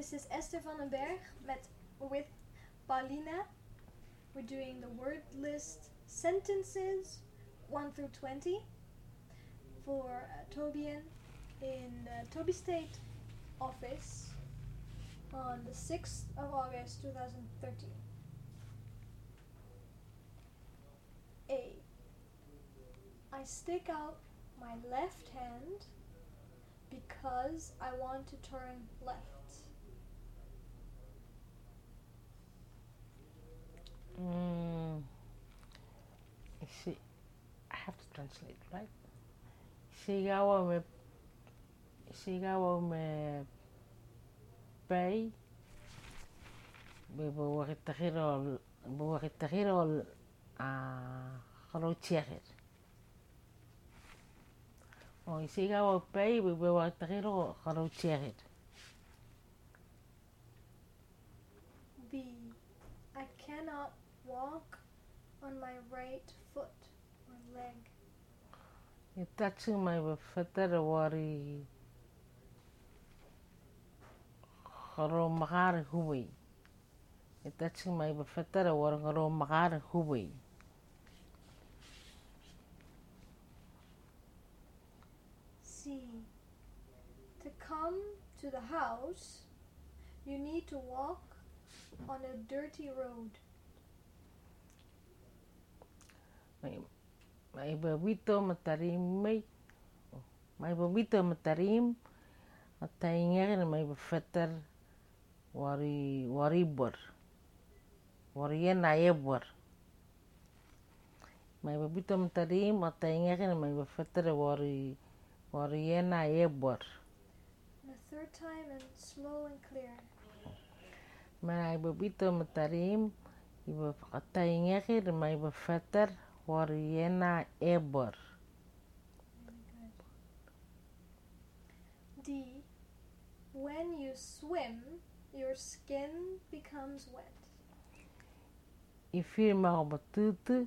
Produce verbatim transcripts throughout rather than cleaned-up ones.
This is Esther van den Berg met, with Paulina. We're doing the word list sentences one through twenty for uh, Tobian in the Toby State office on the sixth of August two thousand thirteen. A. I stick out my left hand because I want to turn left. Mm, you see, I have to translate, right? Sigawa me, sigawa me pay. بوغيتغيرو بوغيتغيرو خلو تشيخر او يسيغاو باي بوغيتغيرو خلو تشيخر. B. I cannot walk on my right foot or leg. يتاتشو ماي بفتر واري خلو مغار هوي. يتاتشو ماي بفتر واري خلو مغار هوي. C. To come to the house, you need to walk on a dirty road. May babito matarim may may babito matarim at tainga may bafatar wari waribor wariyan ayebor may babito matarim at tainga may bafatar wari wariyan ayebor. The third time and slow and clear. May babito matarim iba at tainga may bafatar Wariena Ebor. D. When you swim, your skin becomes wet. Ifirma batutu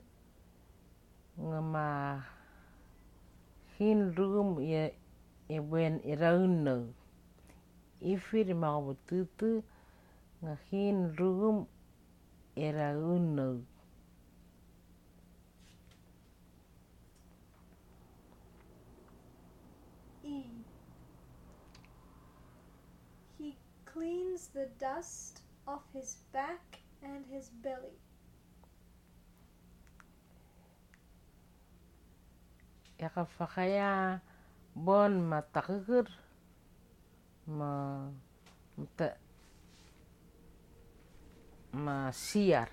ngama hin room ye eben irauno. Ifirma batutu nga hin room irauno. E. He cleans the dust off his back and his belly. Yakafakaya bon matakir ma mata ma siar.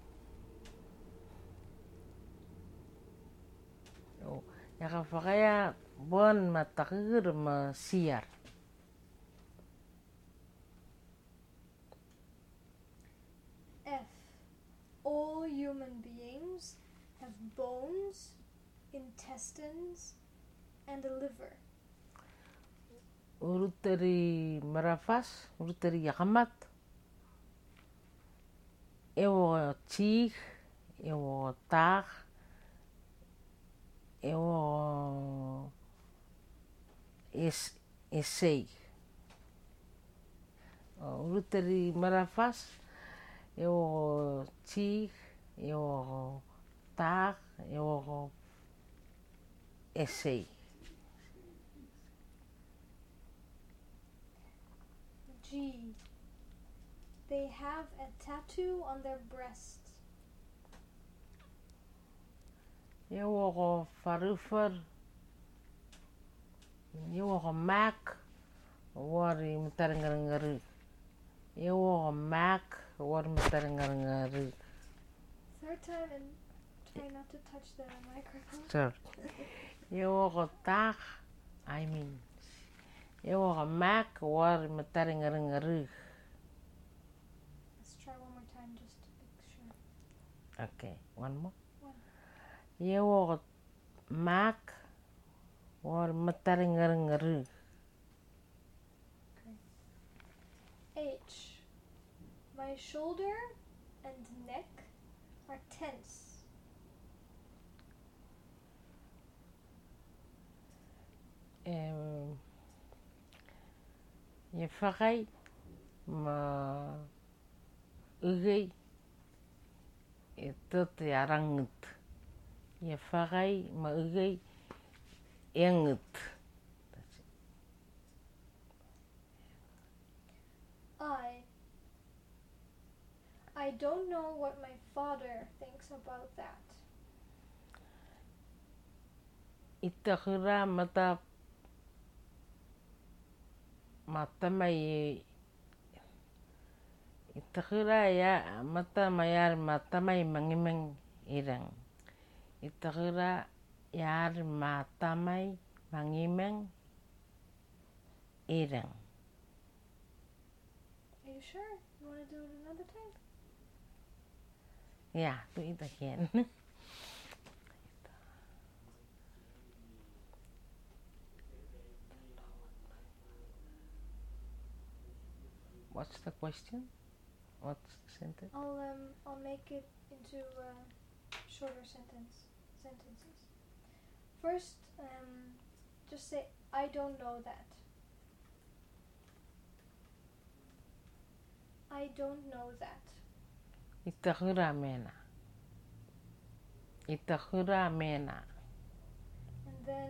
Oh, yakafakaya bon matakir ma siar. F. All human beings have bones, intestines, and a liver. Uruteri marafas, uruteri yakamat. Ewo chig, ewo tag, ewo es esei. Uruteri marafas, ewo chig, ewo tag, ewo esei. G. They have a tattoo on their breasts. Ewo farufar, ewo mak, wari mutarangarangaru. Ewo mak, wari mutarangarangaru. Third time and try not to touch the microphone. Sure. Ewo tag, I mean. Ewo mak, wari mutarangarangaru. Let's try one more time just to make sure. Okay, one more. One. Ewo mak, wari mutarangarangaru. H. My shoulder and neck are tense. Um, يفغي ma ugei e tote arangut. Ia whakai ma ugei e ngut. I. I don't know what my father thinks about that. I te hura mata mata mai e i te hura ia mata mai ar mata mai mangimang irang. I te hura ia ar mata mai mangimang irang. Are you sure? You want to do it another time? Yeah, do it again. What's the question? What's the sentence? I'll um I'll make it into uh, shorter sentence sentences. First, um, just say I don't know that. I don't know that. I te hura mena. I te hura mena. And then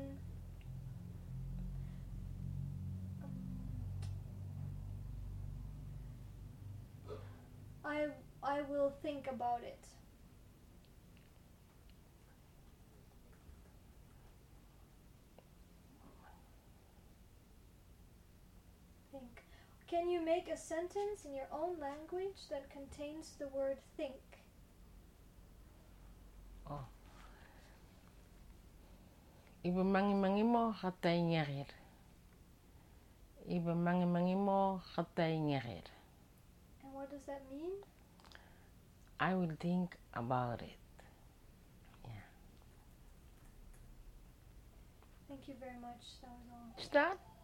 um, I I will think about it. Think. Can you make a sentence in your own language that contains the word think? Oh. Iba mangi mangi mo hatai ngerir. Iba mangi mangi mo hatai ngerir. And what does that mean? I will think about it. Yeah. Thank you very much. That was all. Start.